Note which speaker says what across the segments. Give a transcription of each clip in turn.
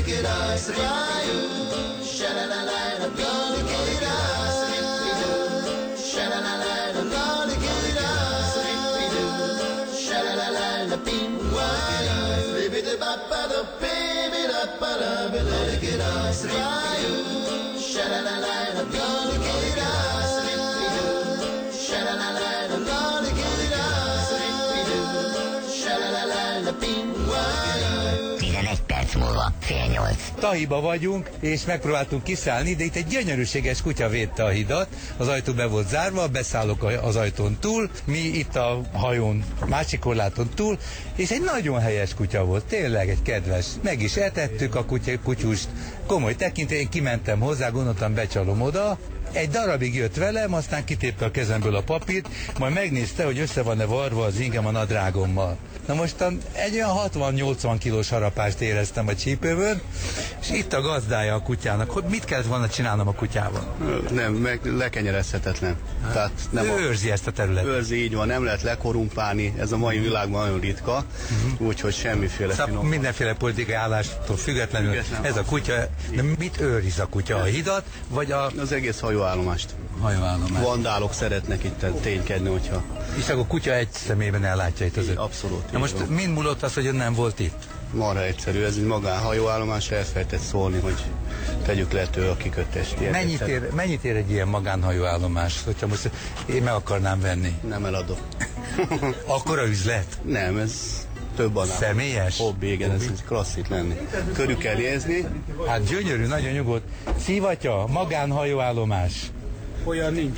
Speaker 1: Fél nyolc.
Speaker 2: Tahiba vagyunk, és megpróbáltunk kiszállni, de itt egy gyönyörűséges kutya védte a hidat, az ajtó be volt zárva, beszállok az ajtón túl, mi itt a hajón, másik korláton túl, és egy nagyon helyes kutya volt, tényleg egy kedves. Meg is etettük a kutyust, komoly tekintély, én kimentem hozzá, gondoltam becsalom oda, egy darabig jött velem, aztán kitépte a kezemből a papírt, majd megnézte, hogy össze van-e varva az ingem a nadrágommal. Na mostan egy olyan 60-80 kilós harapást éreztem a csípőből, és itt a gazdája a kutyának. Hogy mit kellett volna csinálnom a kutyával?
Speaker 3: Nem, meg lekenyerezhetetlen. Tehát nem
Speaker 2: őrzi ezt a területet.
Speaker 3: Őrzi, így van, nem lehet lekorumpálni, ez a mai világban nagyon ritka, úgyhogy semmiféle
Speaker 2: szóval mindenféle politikai állástól függetlenül ez a kutya, de mit őriz a kutya? A hidat, vagy az
Speaker 3: egész hajóállomást. Vandálok szeretnek itt ténykedni, hogyha...
Speaker 2: És akkor a kutya egy személyben ellátja itt az
Speaker 3: Abszolút.
Speaker 2: Na most mind múlott az, hogy ön nem volt itt?
Speaker 3: Marha egyszerű, ez egy magánhajóállomás, elfelejtett szólni, hogy tegyük lehető a kikötést.
Speaker 2: Mennyit ér egy ilyen magánhajóállomás, hogyha most én meg akarnám venni?
Speaker 3: Nem eladom.
Speaker 2: Akkora üzlet?
Speaker 3: Nem, ez több annál.
Speaker 2: Személyes?
Speaker 3: Hobbi, igen, ez klasszik lenni. Körül kell jégzni.
Speaker 2: Hát gyönyörű, nagyon nyugodt. Szivatya, magánhajóállomás.
Speaker 4: Olyan nincs.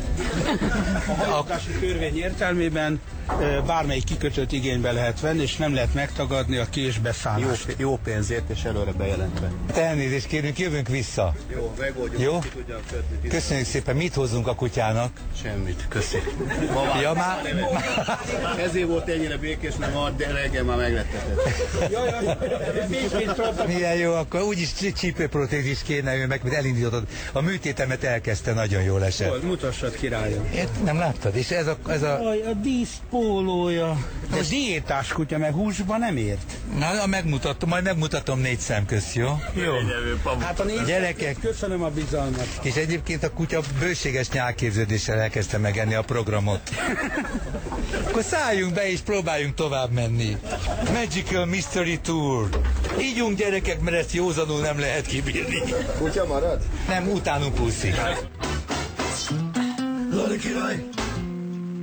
Speaker 4: A hajózási törvény értelmében bármelyik kikötőt igénybe lehet venni, és nem lehet megtagadni a késbeszállást.
Speaker 3: Jó pénzért és előre bejelentve.
Speaker 2: Elnézést kérünk, jövünk vissza.
Speaker 3: Jó, megoldjuk,
Speaker 2: jó?
Speaker 3: Ki tudjam kötni.
Speaker 2: Köszönjük szépen, mit hozzunk a kutyának?
Speaker 3: Semmit, köszi.
Speaker 2: Ja,
Speaker 3: Ezért volt ennyire békés, mert de reggel már meglettetett.
Speaker 2: Milyen jó, akkor úgyis csípőprotézis kéne, meg elindítotod. A műtétemet elkezdte, nagyon jól esett.
Speaker 4: Mutassad, királyom.
Speaker 2: Nem láttad? És ez a...
Speaker 4: A díszpólója. Ez diétás kutya, meg húsba nem ért.
Speaker 2: Na, majd megmutatom 4 szem közt, jó?
Speaker 4: Jó. Hát a
Speaker 2: gyerekek,
Speaker 4: köszönöm a bizalmat.
Speaker 2: És egyébként a kutya bőséges nyálképződéssel elkezdte megenni a programot. Akkor szálljunk be és próbáljunk tovább menni. Magical Mystery Tour. Ígyunk gyerekek, mert ezt józanul nem lehet kibírni.
Speaker 3: Kutya marad?
Speaker 2: Nem, utánunk úszik.
Speaker 5: Lali király!